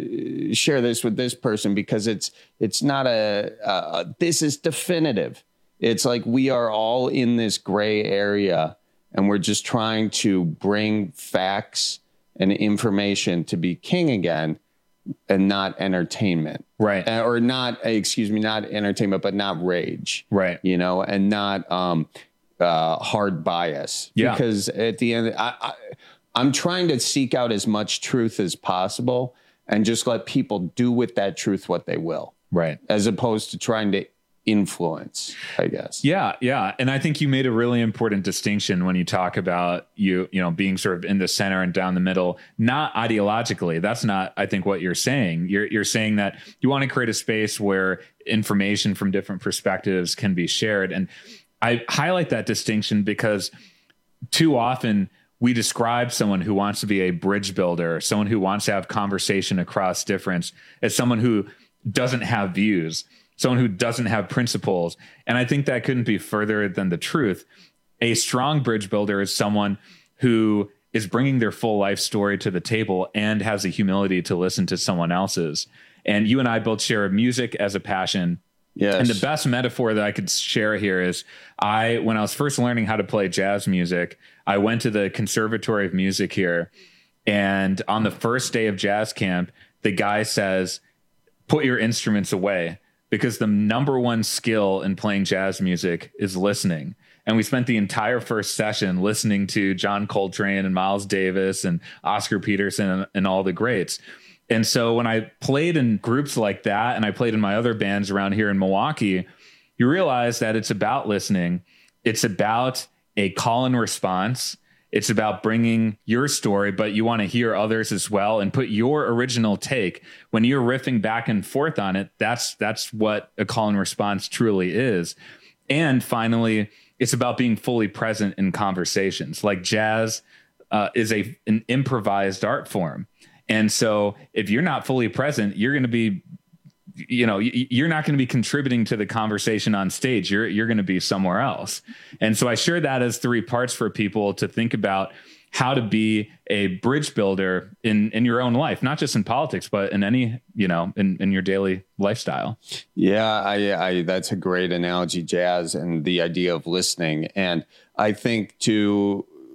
to share this with this person because it's it's not a, uh, this is definitive. It's like we are all in this gray area and we're just trying to bring facts and information to be king again and not entertainment. Right. Uh, or not, excuse me, not entertainment, but not rage. Right. You know, and not um, uh, hard bias. Yeah. Because at the end, I, I I'm trying to seek out as much truth as possible and just let people do with that truth what they will. Right. As opposed to trying to influence, I guess. Yeah. Yeah. And I think you made a really important distinction when you talk about you, you know, being sort of in the center and down the middle, not ideologically. That's not, I think, what you're saying. You're, you're saying that you want to create a space where information from different perspectives can be shared. And I highlight that distinction because too often we describe someone who wants to be a bridge builder, someone who wants to have conversation across difference, as someone who doesn't have views, someone who doesn't have principles. And I think that couldn't be further than the truth. A strong bridge builder is someone who is bringing their full life story to the table and has the humility to listen to someone else's. And you and I both share music as a passion. Yes. And the best metaphor that I could share here is I, when I was first learning how to play jazz music, I went to the Conservatory of Music here. And on the first day of jazz camp, the guy says, put your instruments away, because the number one skill in playing jazz music is listening. And we spent the entire first session listening to John Coltrane and Miles Davis and Oscar Peterson and, and all the greats. And so when I played in groups like that, and I played in my other bands around here in Milwaukee, you realize that it's about listening. It's about a call and response. It's about bringing your story, but you want to hear others as well and put your original take. When you're riffing back and forth on it, that's that's what a call and response truly is. And finally, it's about being fully present in conversations. Like jazz uh, is a an improvised art form. And so if you're not fully present, you're going to be, you know, you're not going to be contributing to the conversation on stage. You're, you're going to be somewhere else. And so I share that as three parts for people to think about how to be a bridge builder in, in your own life, not just in politics, but in any, you know, in, in your daily lifestyle. Yeah, I, I, that's a great analogy, Jazz, and the idea of listening. And I think to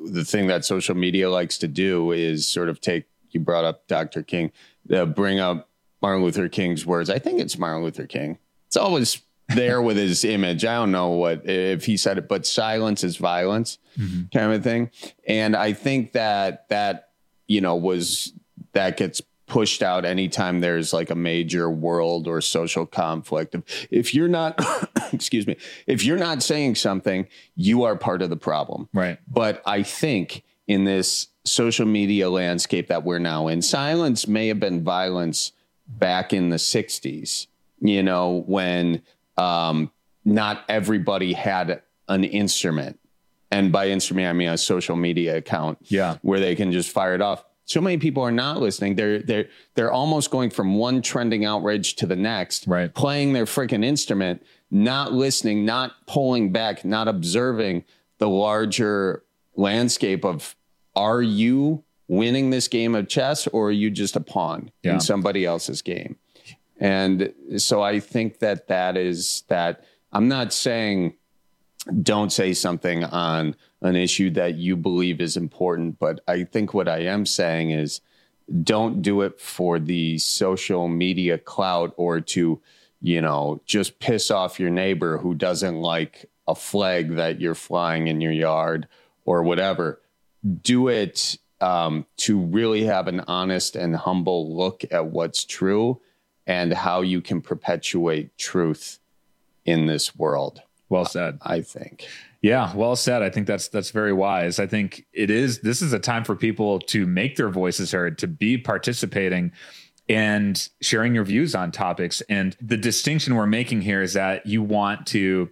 the thing that social media likes to do is sort of take, you brought up Doctor King, uh, bring up Martin Luther King's words. I think it's Martin Luther King. It's always there with his image. I don't know what, if he said it, but silence is violence, mm-hmm. kind of a thing. And I think that that, you know, was, that gets pushed out anytime there's like a major world or social conflict. If, if you're not, excuse me, if you're not saying something, you are part of the problem. Right. But I think in this social media landscape that we're now in, silence may have been violence back in the sixties, you know, when um, not everybody had an instrument. And by instrument, I mean a social media account, yeah, where they can just fire it off. So many people are not listening. They're they're they're almost going from one trending outrage to the next, right? Playing their freaking instrument, not listening, not pulling back, not observing the larger landscape of, are you winning this game of chess, or are you just a pawn yeah. in somebody else's game? And so I think that that is that. I'm not saying don't say something on an issue that you believe is important, but I think what I am saying is don't do it for the social media clout or to, you know, just piss off your neighbor who doesn't like a flag that you're flying in your yard or whatever. Do it um, to really have an honest and humble look at what's true and how you can perpetuate truth in this world. Well said. I think. Yeah, well said. I think that's that's very wise. I think it is. This is a time for people to make their voices heard, to be participating and sharing your views on topics. And the distinction we're making here is that you want to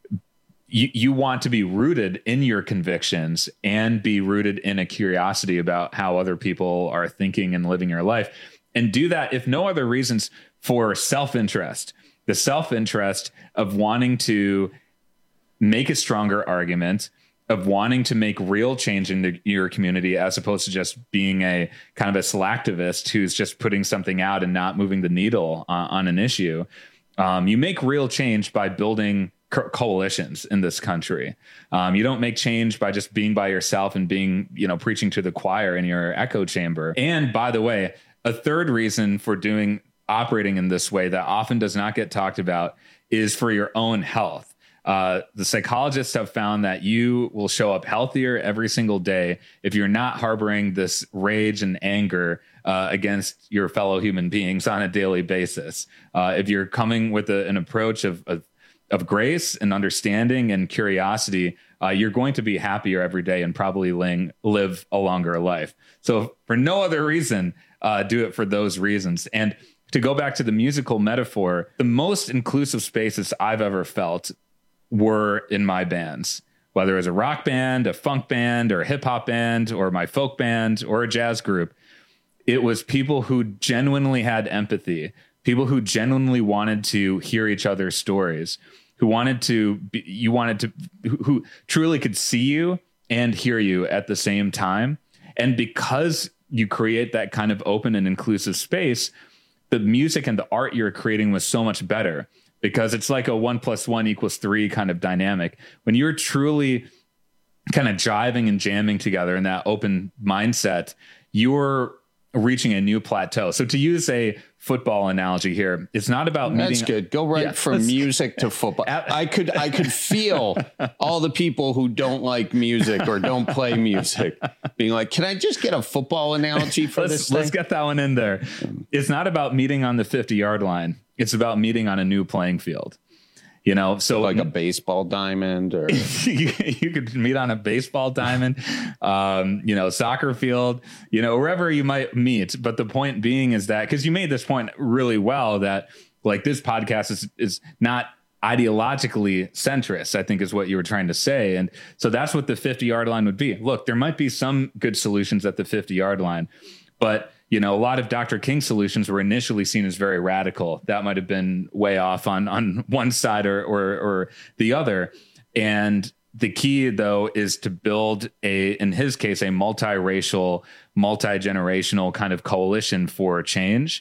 you, you want to be rooted in your convictions and be rooted in a curiosity about how other people are thinking and living your life. And do that, if no other reasons, for self-interest. The self-interest of wanting to make a stronger argument, of wanting to make real change in the, your community, as opposed to just being a kind of a selectivist who's just putting something out and not moving the needle uh, on an issue. Um, you make real change by building co- coalitions in this country. Um, you don't make change by just being by yourself and being, you know, preaching to the choir in your echo chamber. And by the way, a third reason for doing operating in this way that often does not get talked about is for your own health. Uh, the psychologists have found that you will show up healthier every single day if you're not harboring this rage and anger uh, against your fellow human beings on a daily basis. Uh, if you're coming with a, an approach of, of of grace and understanding and curiosity, uh, you're going to be happier every day and probably ling- live a longer life. So for no other reason, uh, do it for those reasons. And to go back to the musical metaphor, the most inclusive spaces I've ever felt were in my bands, whether it was a rock band, a funk band, or a hip hop band, or my folk band, or a jazz group. It was people who genuinely had empathy, people who genuinely wanted to hear each other's stories, who wanted to, be, you wanted to, who, who truly could see you and hear you at the same time. And because you create that kind of open and inclusive space, the music and the art you're creating was so much better, because it's like a one plus one equals three kind of dynamic. When you're truly kind of jiving and jamming together in that open mindset, you're reaching a new plateau. So to use a football analogy here, it's not about meeting. That's good. Go right yeah, from music to football. I could I could feel all the people who don't like music or don't play music being like, can I just get a football analogy for let's, this thing? Let's get that one in there. It's not about meeting on the fifty-yard line. It's about meeting on a new playing field. You know, so like a baseball diamond, or you, you could meet on a baseball diamond, um, you know, soccer field, you know, wherever you might meet. But the point being is that, because you made this point really well, that like this podcast is is not ideologically centrist, I think is what you were trying to say. And so that's what the fifty yard line would be. Look, there might be some good solutions at the fifty yard line, but you know, a lot of Doctor King's solutions were initially seen as very radical. That might have been way off on, on one side or, or, or the other. And the key, though, is to build a, in his case, a multiracial, multi-generational kind of coalition for change.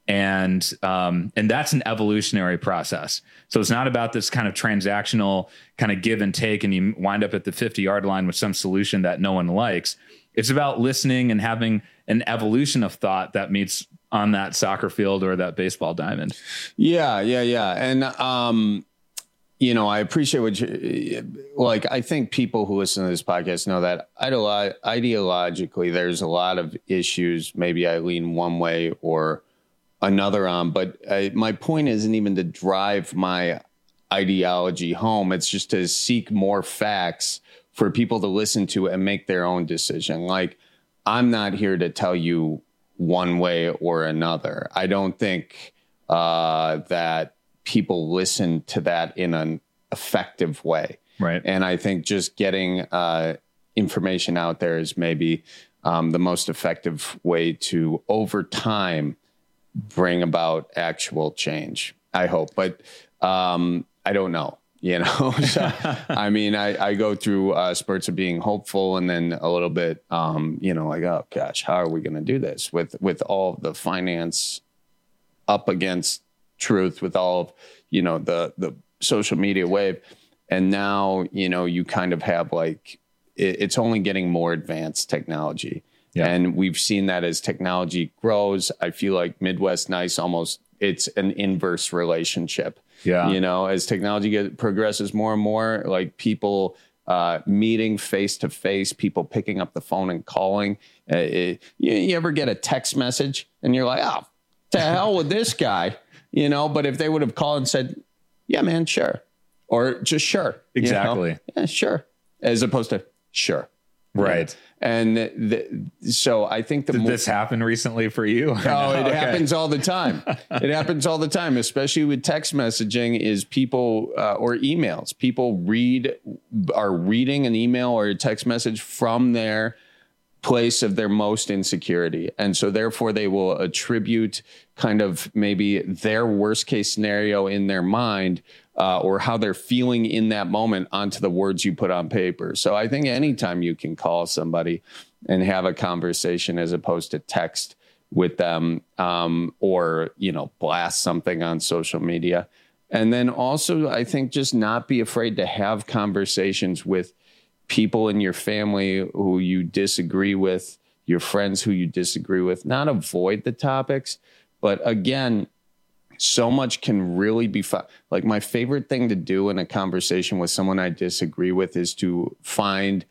And um, and that's an evolutionary process. So it's not about this kind of transactional kind of give and take, and you wind up at the fifty yard line with some solution that no one likes. It's about listening and having an evolution of thought that meets on that soccer field or that baseball diamond. Yeah, yeah, yeah. And, um, you know, I appreciate what you, like, I think people who listen to this podcast know that ideolo- ideologically, there's a lot of issues. Maybe I lean one way or another on, but I, my point isn't even to drive my ideology home. It's just to seek more facts for people to listen to and make their own decision. Like, I'm not here to tell you one way or another. I don't think uh, that people listen to that in an effective way. Right. And I think just getting uh, information out there is maybe um, the most effective way to, over time, bring about actual change, I hope. But um, I don't know, you know. So, I mean, I, I go through uh, spurts of being hopeful and then a little bit, um, you know, like, oh, gosh, how are we going to do this with, with all the finance up against truth, with all of, you know, the, the social media wave. And now, you know, you kind of have like, it, it's only getting more advanced technology. Yeah. And we've seen that as technology grows. I feel like Midwest Nice almost, it's an inverse relationship. Yeah. You know, as technology get, progresses more and more, like people uh, meeting face to face, people picking up the phone and calling. Uh, it, you, you ever get a text message and you're like, oh, to hell with this guy, you know? But if they would have called and said, yeah, man, sure. Or just sure. Exactly. You know? Yeah, sure. As opposed to sure. Right. Yeah. And the, so I think the Did more, this happen recently for you? Oh, it okay. happens all the time. It happens all the time, especially with text messaging, is people uh, or emails. People read are reading an email or a text message from their place of their most insecurity. And so therefore they will attribute kind of maybe their worst case scenario in their mind uh, or how they're feeling in that moment onto the words you put on paper. So I think anytime you can call somebody and have a conversation as opposed to text with them um, or, you know, blast something on social media. And then also, I think just not be afraid to have conversations with people in your family who you disagree with, your friends who you disagree with, not avoid the topics. But again, so much can really be fun. Like, my favorite thing to do in a conversation with someone I disagree with is to find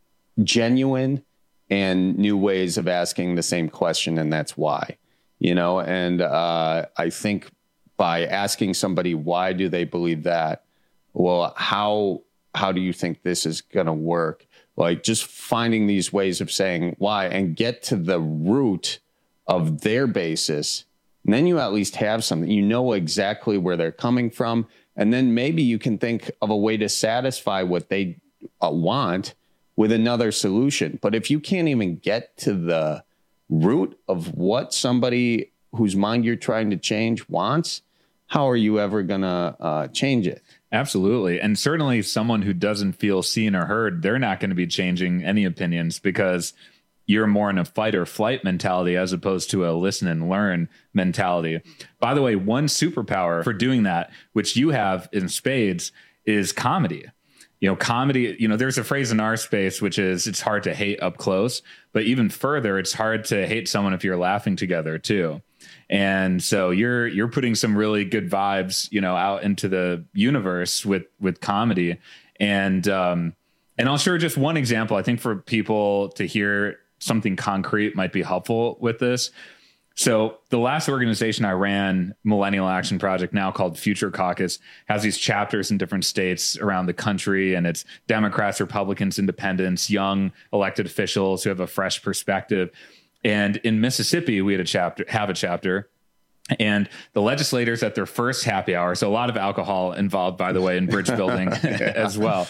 genuine and new ways of asking the same question. And that's why, you know, and uh, I think by asking somebody, why do they believe that? Well, how, how do you think this is going to work? Like, just finding these ways of saying why and get to the root of their basis. And then you at least have something, you know exactly where they're coming from. And then maybe you can think of a way to satisfy what they uh, want with another solution. But if you can't even get to the root of what somebody whose mind you're trying to change wants, how are you ever going to uh, change it? Absolutely. And certainly someone who doesn't feel seen or heard, they're not going to be changing any opinions because you're more in a fight or flight mentality as opposed to a listen and learn mentality. By the way, one superpower for doing that, which you have in spades, is comedy. You know, comedy, you know, there's a phrase in our space, which is it's hard to hate up close, but even further, it's hard to hate someone if you're laughing together too. And so you're you're putting some really good vibes, you know, out into the universe with with comedy. And um, and I'll share just one example. I think for people to hear something concrete might be helpful with this. So the last organization I ran, Millennial Action Project, now called Future Caucus, has these chapters in different states around the country, and it's Democrats, Republicans, independents, young elected officials who have a fresh perspective. And in Mississippi, we had a chapter, have a chapter, and the legislators at their first happy hour, so a lot of alcohol involved, by the way, in bridge building as well,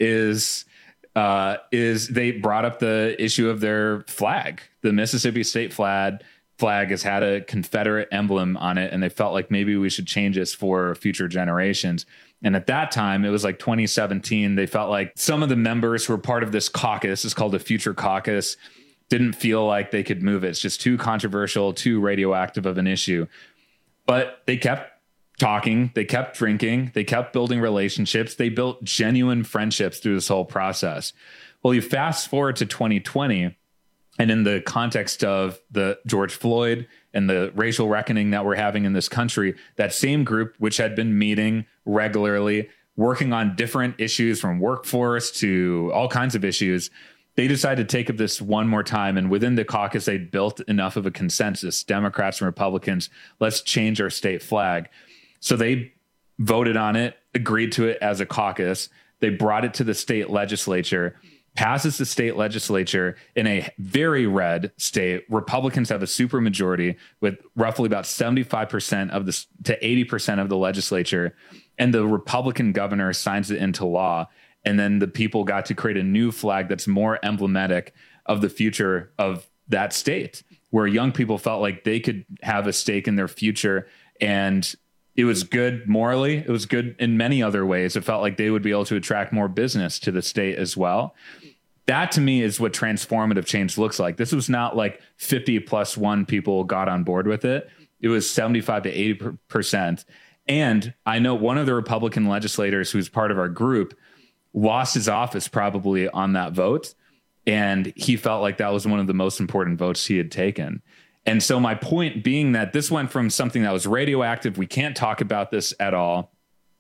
is uh, is they brought up the issue of their flag. The Mississippi state flag flag has had a Confederate emblem on it, and they felt like maybe we should change this for future generations. And at that time, it was like twenty seventeen, they felt like some of the members who were part of this caucus, it's called the Future Caucus, didn't feel like they could move it. It's just too controversial, too radioactive of an issue. But they kept talking, they kept drinking, they kept building relationships, they built genuine friendships through this whole process. Well, you fast forward to twenty twenty, and in the context of the George Floyd and the racial reckoning that we're having in this country, that same group, which had been meeting regularly, working on different issues from workforce to all kinds of issues, they decided to take up this one more time. And within the caucus, they built enough of a consensus, Democrats and Republicans, let's change our state flag. So they voted on it, agreed to it as a caucus. They brought it to the state legislature, passes the state legislature in a very red state. Republicans have a super majority with roughly about seventy-five percent of the to eighty percent of the legislature. And the Republican governor signs it into law. And then the people got to create a new flag that's more emblematic of the future of that state, where young people felt like they could have a stake in their future. And it was good morally. It was good in many other ways. It felt like they would be able to attract more business to the state as well. That to me is what transformative change looks like. This was not like fifty plus one people got on board with it. It was seventy-five to eighty percent. And I know one of the Republican legislators who's part of our group lost his office probably on that vote. And he felt like that was one of the most important votes he had taken. And so my point being that this went from something that was radioactive, we can't talk about this at all.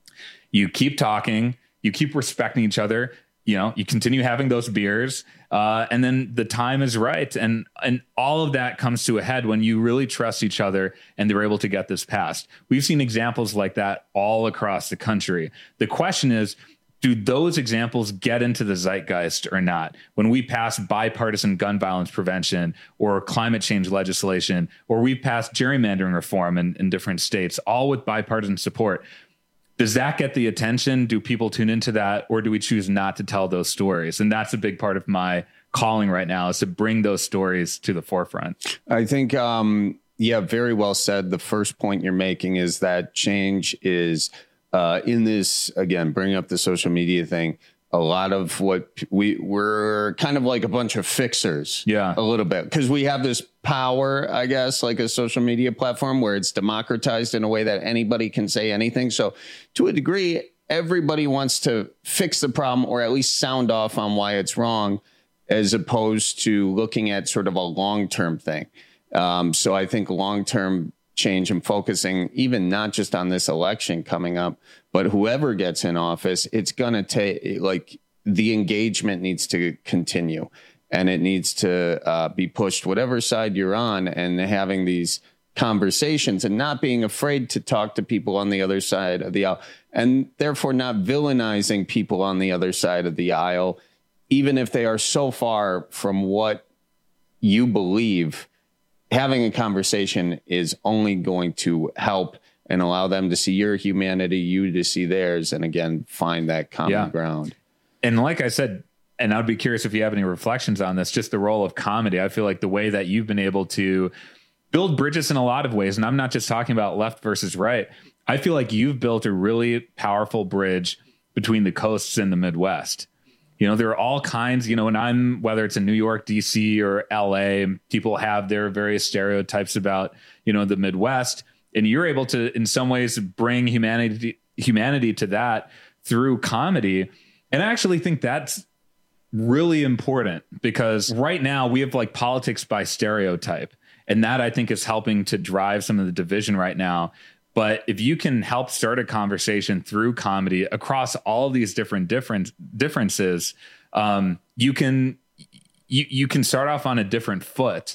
You keep talking, you keep respecting each other, you know, you continue having those beers, uh, and then the time is right. And, and all of that comes to a head when you really trust each other and they're able to get this passed. We've seen examples like that all across the country. The question is, do those examples get into the zeitgeist or not? When we pass bipartisan gun violence prevention or climate change legislation, or we pass gerrymandering reform in, in different states, all with bipartisan support, does that get the attention? Do people tune into that? Or do we choose not to tell those stories? And that's a big part of my calling right now, is to bring those stories to the forefront. I think, um, yeah, very well said. The first point you're making is that change is Uh, in this, again, bringing up the social media thing, a lot of what we we're kind of like a bunch of fixers. Yeah, a little bit, because we have this power, I guess, like a social media platform where it's democratized in a way that anybody can say anything. So to a degree, everybody wants to fix the problem or at least sound off on why it's wrong, as opposed to looking at sort of a long term thing. Um, so I think long term change and focusing even not just on this election coming up, but whoever gets in office, it's going to take, like, the engagement needs to continue and it needs to uh, be pushed whatever side you're on, and having these conversations and not being afraid to talk to people on the other side of the aisle, and therefore not villainizing people on the other side of the aisle, even if they are so far from what you believe. Having a conversation is only going to help and allow them to see your humanity, you to see theirs, and again, find that common yeah. ground. And like I said, and I'd be curious if you have any reflections on this, just the role of comedy. I feel like the way that you've been able to build bridges in a lot of ways, and I'm not just talking about left versus right. I feel like you've built a really powerful bridge between the coasts and the Midwest. You know, there are all kinds, you know, and I'm, whether it's in New York, D C or L A, people have their various stereotypes about, you know, the Midwest, and you're able to, in some ways, bring humanity, humanity to that through comedy. And I actually think that's really important, because right now we have like politics by stereotype, and that I think is helping to drive some of the division right now. But if you can help start a conversation through comedy across all these different different differences, um, you can you you can start off on a different foot.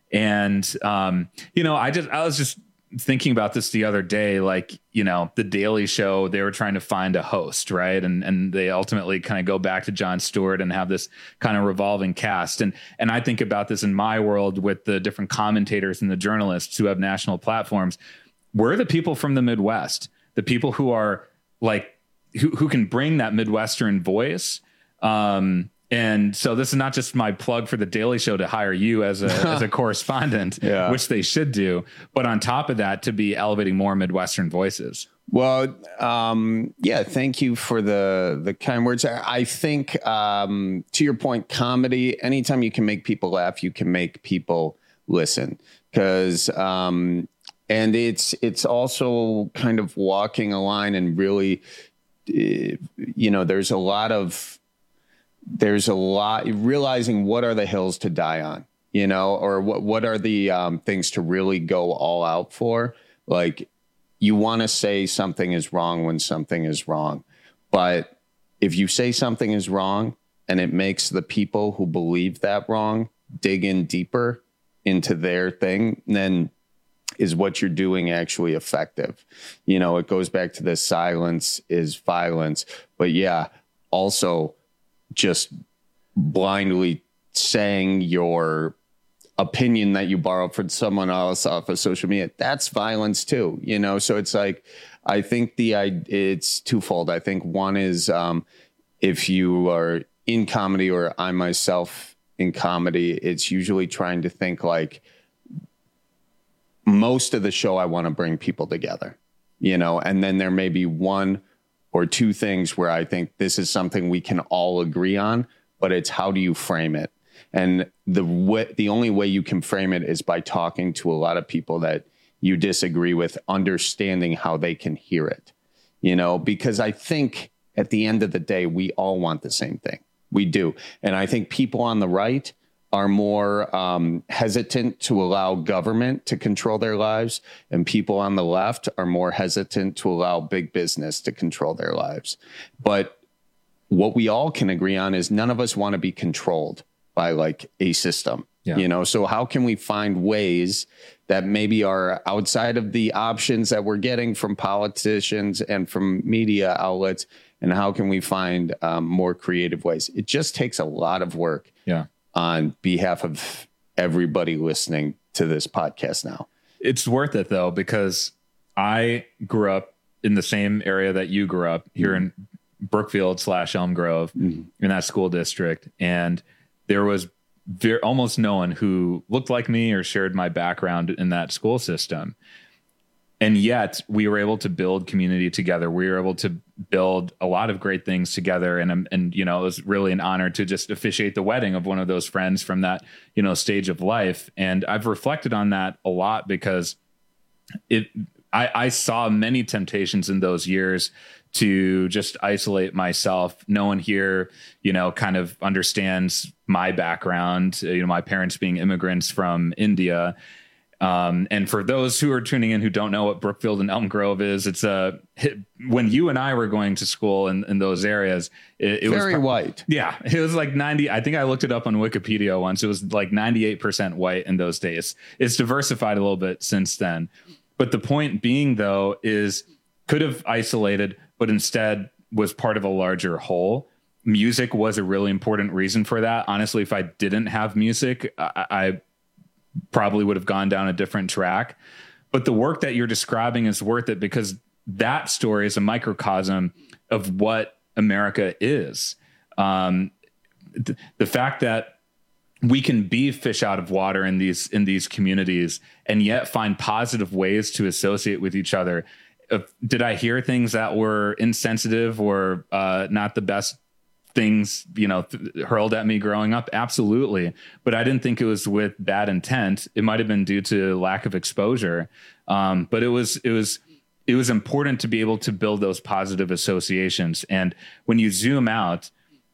And um, you know, I just I was just thinking about this the other day, like, you know, the Daily Show, they were trying to find a host, right? And and they ultimately kind of go back to Jon Stewart and have this kind of revolving cast. And and I think about this in my world with the different commentators and the journalists who have national platforms. We're the people from the Midwest, the people who are like, who, who can bring that Midwestern voice. Um, and so this is not just my plug for the Daily Show to hire you as a, as a correspondent, yeah. which they should do. But on top of that, to be elevating more Midwestern voices. Well, um, yeah, thank you for the, the kind words. I think, um, to your point, comedy, anytime you can make people laugh, you can make people listen. Because, um, And it's it's also kind of walking a line and really, uh, you know, there's a lot of there's a lot realizing what are the hills to die on, you know, or what what are the um, things to really go all out for. Like, you want to say something is wrong when something is wrong. But if you say something is wrong and it makes the people who believe that wrong dig in deeper into their thing, then is what you're doing actually effective? You know, it goes back to the silence is violence. But yeah, also just blindly saying your opinion that you borrow from someone else off of social media, that's violence too, you know? So it's like, I think the, it's twofold. I think one is um, if you are in comedy, or I myself in comedy, it's usually trying to think like, most of the show, I want to bring people together, you know, and then there may be one or two things where I think this is something we can all agree on, but it's how do you frame it? And the way, the only way you can frame it is by talking to a lot of people that you disagree with, understanding how they can hear it, you know, because I think at the end of the day, we all want the same thing. We do. And I think people on the right are more um, hesitant to allow government to control their lives, and people on the left are more hesitant to allow big business to control their lives. But what we all can agree on is none of us want to be controlled by like a system, yeah. you know? So how can we find ways that maybe are outside of the options that we're getting from politicians and from media outlets? And how can we find um, more creative ways? It just takes a lot of work. Yeah. On behalf of everybody listening to this podcast now. It's worth it, though, because I grew up in the same area that you grew up here mm-hmm. in Brookfield slash Elm Grove mm-hmm. in that school district. And there was very, almost no one who looked like me or shared my background in that school system. And yet we were able to build community together. We were able to build a lot of great things together. And, and, you know, it was really an honor to just officiate the wedding of one of those friends from that, you know, stage of life. And I've reflected on that a lot because it, I, I saw many temptations in those years to just isolate myself. No one here, you know, kind of understands my background, you know, my parents being immigrants from India. Um, and for those who are tuning in who don't know what Brookfield and Elm Grove is, it's a when you and I were going to school in, in those areas, it, it was very white. Yeah, it was like ninety. I think I looked it up on Wikipedia once. It was like ninety-eight percent white in those days. It's diversified a little bit since then. But the point being, though, is could have isolated, but instead was part of a larger whole. Music was a really important reason for that. Honestly, if I didn't have music, I, I probably would have gone down a different track. But the work that you're describing is worth it because that story is a microcosm of what America is. Um, th- the fact that we can be fish out of water in these in these communities and yet find positive ways to associate with each other. If, did I hear things that were insensitive or uh, not the best things, you know, th- hurled at me growing up? Absolutely. But I didn't think it was with bad intent. It might've been due to lack of exposure. Um, but it was, it was, it was important to be able to build those positive associations. And when you zoom out,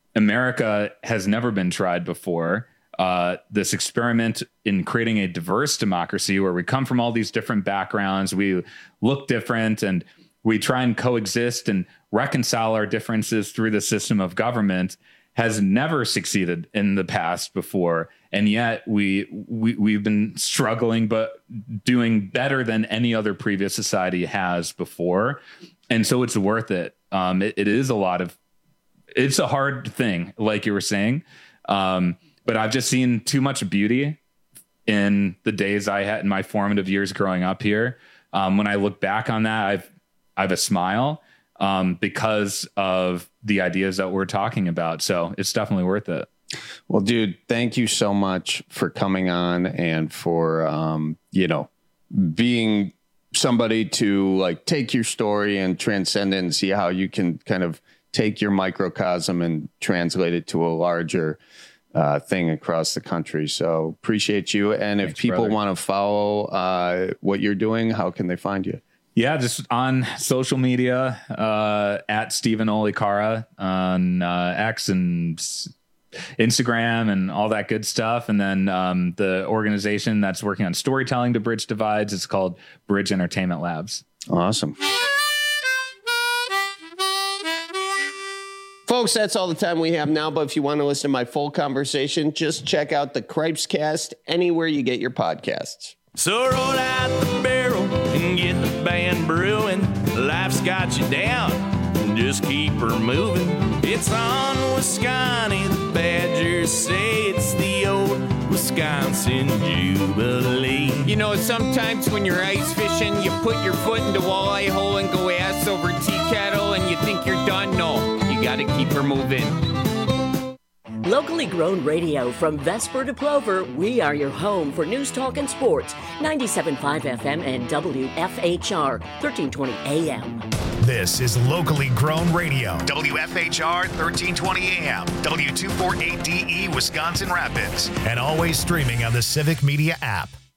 America has never been tried before. Uh, this experiment in creating a diverse democracy where we come from all these different backgrounds, we look different, and we try and coexist and reconcile our differences through the system of government has never succeeded in the past before. And yet we, we, we've been struggling, but doing better than any other previous society has before. And so it's worth it. Um, it, it is a lot of, it's a hard thing, like you were saying. Um, but I've just seen too much beauty in the days I had in my formative years growing up here. Um, when I look back on that, I've, I have a smile um, because of the ideas that we're talking about. So it's definitely worth it. Well, dude, thank you so much for coming on and for, um, you know, being somebody to like take your story and transcend it and see how you can kind of take your microcosm and translate it to a larger uh, thing across the country. So appreciate you. And Thanks, if people brother. want to follow uh, what you're doing, how can they find you? Yeah, just on social media, uh, at Stephen Olikara on uh, X and s- Instagram and all that good stuff. And then um, the organization that's working on storytelling to bridge divides, it's called Bridge Entertainment Labs. Awesome. Folks, that's all the time we have now. But if you want to listen to my full conversation, just check out the Cripes Cast anywhere you get your podcasts. So roll out the barrel and get the band brewing. Life's got you down, just keep her moving. It's on Wisconsin, the Badgers say it's the old Wisconsin Jubilee. You know, sometimes when you're ice fishing, you put your foot in the walleye hole and go ass over tea kettle and you think you're done. No, you gotta keep her moving. Locally grown radio from Vesper to Plover, we are your home for news, talk, and sports. ninety-seven point five F M and W F H R, thirteen twenty A M. This is locally grown radio. W F H R, thirteen twenty A M, W two forty-eight D E, Wisconsin Rapids, and always streaming on the Civic Media app.